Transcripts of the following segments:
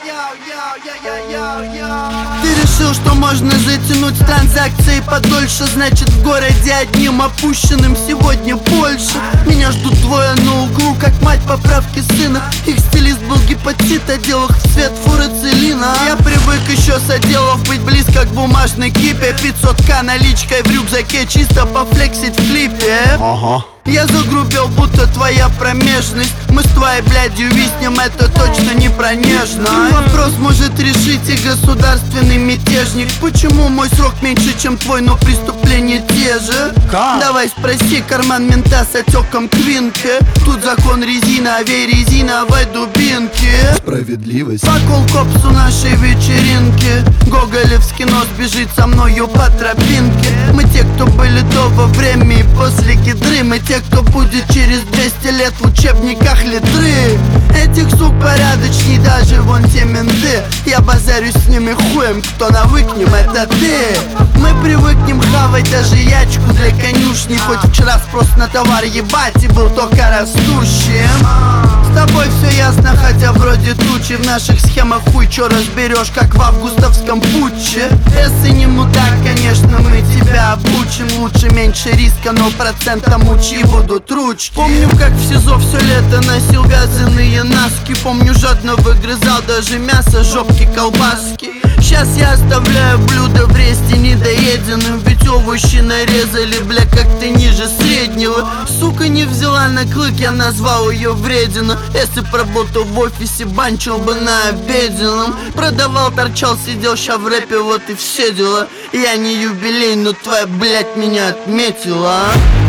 Ты решил, что можно затянуть транзакции подольше, значит в городе одним опущенным сегодня больше. Меня ждут двое на углу, как мать поправки сына. Их стилист был гепатит, оделах в цвет фуры Целина. Я привык еще с отделов быть близко к бумажной кипе. 500к наличкой в рюкзаке, чисто пофлексить в клипе. Я загрубил, будто твоя промежность. Мы с твоей блядью виснем, это точно не про нежность. Вопрос может решить и государственный мятежник. Почему мой срок меньше, чем твой, но преступления те же? Давай спроси карман мента с отеком квинки. Тут закон резина, авей резиновой дубинки. Справедливость. Покол копсу нашей вечеринки. Гоголевский нос бежит со мною по тропинке. Мы те, кто были до, во время и после кедры. Мы те, кто будет через 200 лет в учебниках литры. Этих сук порядочней даже вон те менты. Я базарюсь с ними хуем, кто навыкнем, это ты. Мы привыкнем хавать даже ячку для конюшни. Хоть вчера спрос на товар ебать и был только растущим. С тобой все ясно, хотя вроде тучи. В наших схемах хуй чё разберешь, как в августовском путче. Если не мудак, конечно, мы тебя обучим. Лучше меньше риска, но процентом учи будут ручки. Помню, как в СИЗО все лето носил вязаные носки. Помню, жадно выгрызал даже мясо, жопки, колбаски. Сейчас я оставляю блюдо в ресте недоеденным. Ведь овощи нарезали, бля, как-то ниже среднего. Сука не взяла на клык, я назвал ее вредина. Если б работал в офисе, банчил бы на обеденном. Продавал, торчал, сидел, ща в рэпе, вот и все дела. Я не юбилей, но твоя, блядь, меня отметила.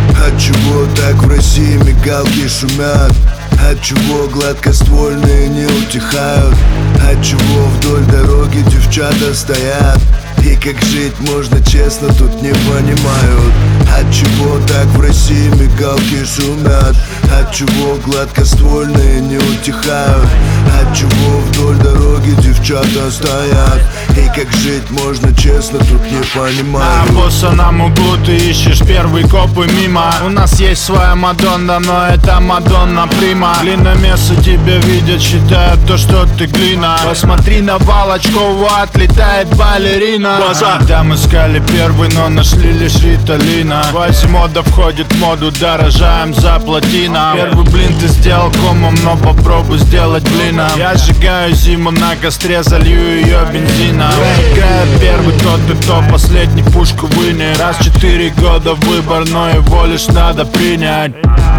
Отчего так в России мигалки шумят? Отчего гладкоствольные не утихают? Отчего вдоль дороги девчата стоят? И как жить можно честно, тут не понимают. Отчего так в России мигалки шумят? Отчего гладкоствольные не утихают? Отчего вдоль дороги девчата стоят? И как жить можно честно, тут не понимают. На боссаном углу ты ищешь первый коп и мимо. У нас есть своя Мадонна, но это Мадонна Прима. Глиномесы тебя видят, считают то, что ты глина. Посмотри на Волочкову, отлетает балерина. Там искали первый, но нашли лишь Риталина. Квазимода входит в моду, дорожаем за платином. Первый блин ты сделал комом, но попробуй сделать блином. Я сжигаю зиму на костре, залью ее бензином. Играет первый тот и кто последний пушку вынет. Раз в 4 года выбор, но его лишь надо принять.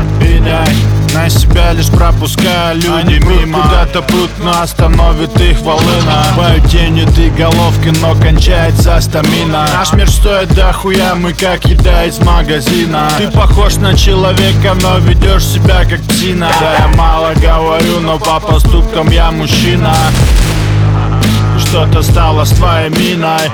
На себя лишь пропуская люди мимо. Куда-то прут, но остановит их волына. Бою тени ты головки, но кончается стамина. Наш мир стоит дохуя, мы как еда из магазина. Ты похож на человека, но ведешь себя как псина. Да, я мало говорю, но по поступкам я мужчина. Что-то стало с твоей миной.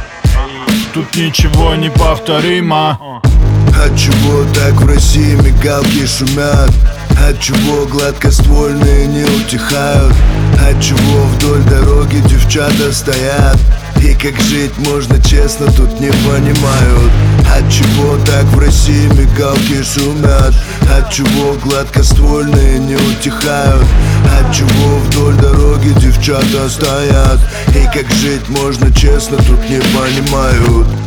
Тут ничего не повторимо. Отчего так в России мигалки шумят? Отчего гладкоствольные не утихают? Отчего вдоль дороги девчата стоят? И как жить можно честно, тут не понимают. Отчего так в России мигалки шумят? Отчего гладкоствольные не утихают? Отчего вдоль дороги девчата стоят? И как жить можно честно, тут не понимают.